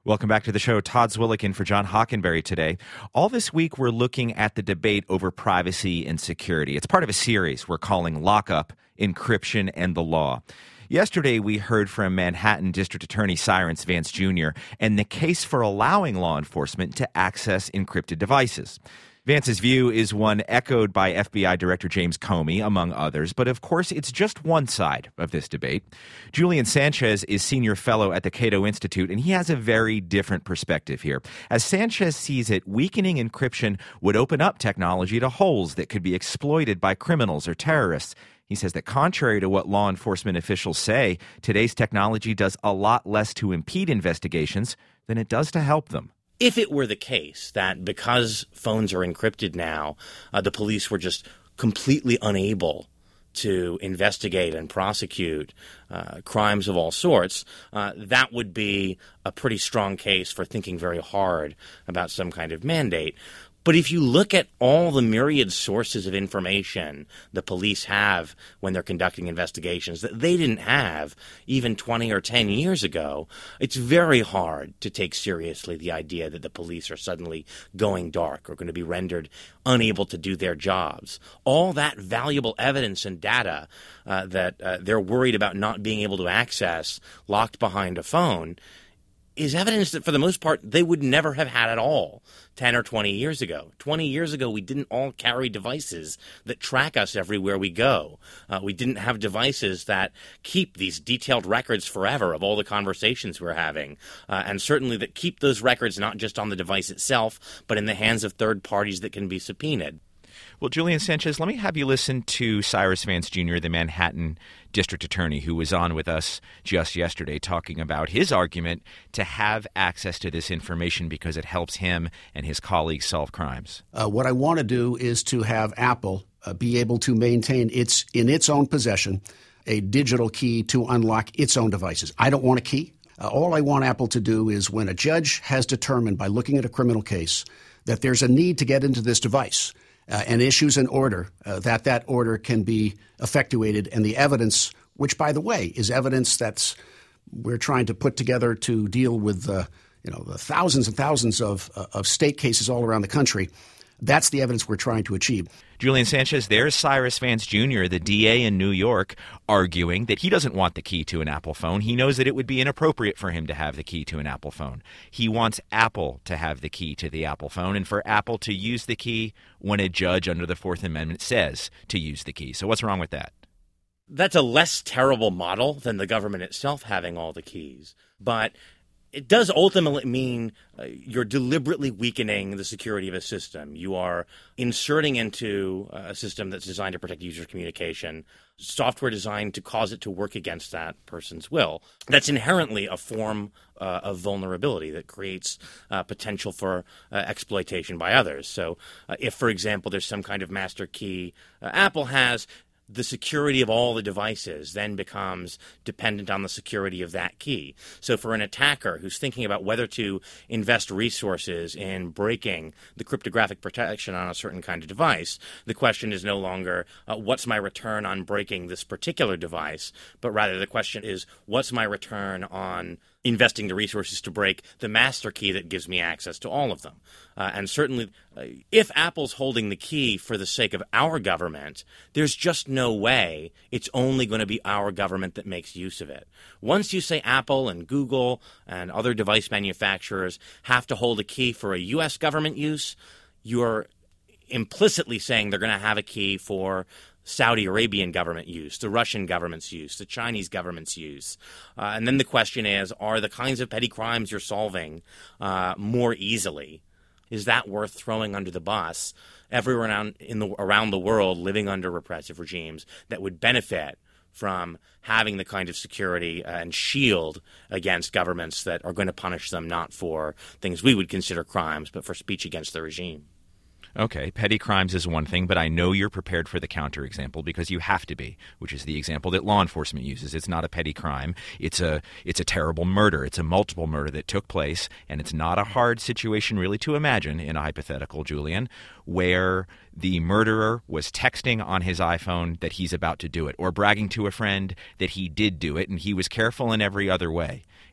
Welcome back to the show. Todd Zwillich in for John Hockenberry today. All this week, we're looking at the debate over privacy and security. It's part of a series we're calling Lockup, Encryption, and the Law. Yesterday, we heard from Manhattan District Attorney Cyrus Vance Jr. and the case for allowing law enforcement to access encrypted devices. Vance's view is one echoed by FBI Director James Comey, among others, but of course it's just one side of this debate. Julian Sanchez is senior fellow at the Cato Institute, and he has a very different perspective here. As Sanchez sees it, weakening encryption would open up technology to holes that could be exploited by criminals or terrorists. He says that contrary to what law enforcement officials say, today's technology does a lot less to impede investigations than it does to help them. If it were the case that because phones are encrypted now, the police were just completely unable to investigate and prosecute crimes of all sorts, that would be a pretty strong case for thinking very hard about some kind of mandate. But if you look at all the myriad sources of information the police have when they're conducting investigations that they didn't have even 20 or 10 years ago, it's very hard to take seriously the idea that the police are suddenly going dark or going to be rendered unable to do their jobs. All that valuable evidence and data that they're worried about not being able to access locked behind a phone is evidence that, for the most part, they would never have had at all 10 or 20 years ago. 20 years ago, we didn't all carry devices that track us everywhere we go. We didn't have devices that keep these detailed records forever of all the conversations we're having, and certainly that keep those records not just on the device itself, but in the hands of third parties that can be subpoenaed. Well, Julian Sanchez, let me have you listen to Cyrus Vance Jr., the Manhattan District Attorney, who was on with us just yesterday talking about his argument to have access to this information because it helps him and his colleagues solve crimes. What I want to do is to have Apple be able to maintain in its own possession a digital key to unlock its own devices. I don't want a key. All I want Apple to do is when a judge has determined by looking at a criminal case that there's a need to get into this device, and issues an order, that order can be effectuated. And the evidence, which, by the way, is evidence we're trying to put together to deal with the thousands and thousands of state cases all around the country, that's the evidence we're trying to achieve. Julian Sanchez, there's Cyrus Vance Jr., the DA in New York, arguing that he doesn't want the key to an Apple phone. He knows that it would be inappropriate for him to have the key to an Apple phone. He wants Apple to have the key to the Apple phone and for Apple to use the key when a judge under the Fourth Amendment says to use the key. So what's wrong with that? That's a less terrible model than the government itself having all the keys. But it does ultimately mean you're deliberately weakening the security of a system. You are inserting into a system that's designed to protect user communication software designed to cause it to work against that person's will. That's inherently a form of vulnerability that creates potential for exploitation by others. So if, for example, there's some kind of master key Apple has, the security of all the devices then becomes dependent on the security of that key. So for an attacker who's thinking about whether to invest resources in breaking the cryptographic protection on a certain kind of device, the question is no longer what's my return on breaking this particular device, but rather the question is what's my return on investing the resources to break the master key that gives me access to all of them. And certainly, if Apple's holding the key for the sake of our government, there's just no way it's only going to be our government that makes use of it. Once you say Apple and Google and other device manufacturers have to hold a key for a U.S. government use, you're implicitly saying they're going to have a key for Saudi Arabian government use, the Russian government's use, the Chinese government's use. And then the question is, are the kinds of petty crimes you're solving more easily? Is that worth throwing under the bus everyone around the world living under repressive regimes that would benefit from having the kind of security and shield against governments that are going to punish them not for things we would consider crimes, but for speech against the regime? Okay, petty crimes is one thing, but I know you're prepared for the counterexample because you have to be, which is the example that law enforcement uses. It's not a petty crime. It's a terrible murder. It's a multiple murder that took place, and it's not a hard situation really to imagine in a hypothetical, Julian, where the murderer was texting on his iPhone that he's about to do it or bragging to a friend that he did do it, and he was careful in every other way.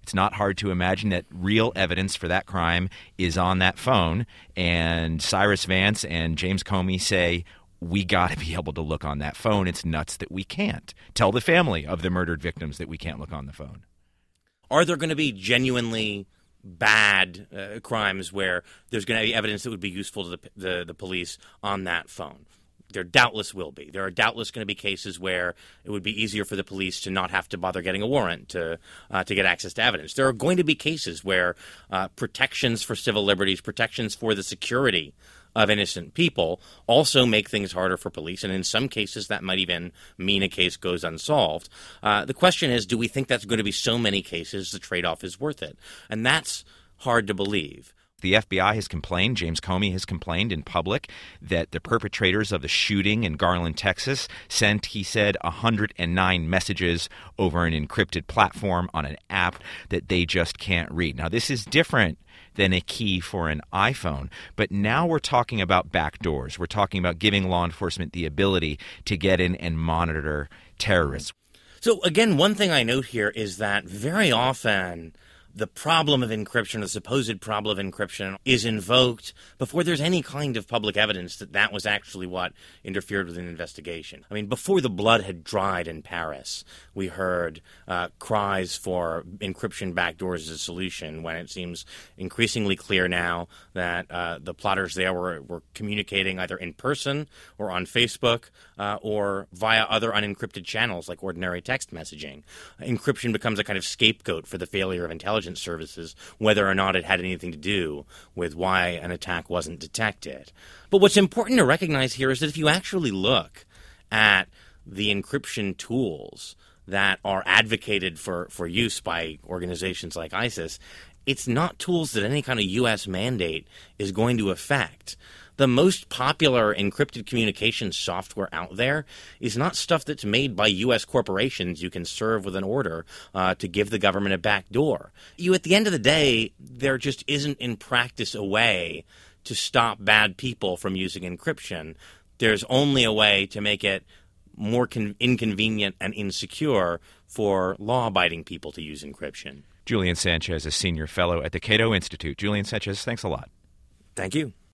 It's not hard to imagine that real evidence for that crime is on that phone. And Cyrus Vance and James Comey say, we got to be able to look on that phone. It's nuts that we can't. Tell the family of the murdered victims that we can't look on the phone. Are there going to be genuinely bad crimes where there's going to be evidence that would be useful to the police on that phone? There doubtless will be. There are doubtless going to be cases where it would be easier for the police to not have to bother getting a warrant to get access to evidence. There are going to be cases where protections for civil liberties, protections for the security of innocent people also make things harder for police, and in some cases that might even mean a case goes unsolved. The question is, do we think that's going to be so many cases the trade-off is worth it? And that's hard to believe. The FBI has complained, James Comey has complained in public, that the perpetrators of the shooting in Garland, Texas, sent, he said, 109 messages over an encrypted platform on an app that they just can't read. Now, this is different than a key for an iPhone, but now we're talking about backdoors. We're talking about giving law enforcement the ability to get in and monitor terrorists. So, again, one thing I note here is that very often the problem of encryption, the supposed problem of encryption, is invoked before there's any kind of public evidence that that was actually what interfered with an investigation. I mean, before the blood had dried in Paris, we heard cries for encryption backdoors as a solution, when it seems increasingly clear now that the plotters there were communicating either in person or on Facebook or via other unencrypted channels like ordinary text messaging. Encryption becomes a kind of scapegoat for the failure of intelligence services, whether or not it had anything to do with why an attack wasn't detected. But what's important to recognize here is that if you actually look at the encryption tools that are advocated for use by organizations like ISIS, it's not tools that any kind of U.S. mandate is going to affect. The most popular encrypted communications software out there is not stuff that's made by U.S. corporations you can serve with an order to give the government a back door. At the end of the day, there just isn't in practice a way to stop bad people from using encryption. There's only a way to make it more inconvenient and insecure for law-abiding people to use encryption. Julian Sanchez, a senior fellow at the Cato Institute. Julian Sanchez, thanks a lot. Thank you.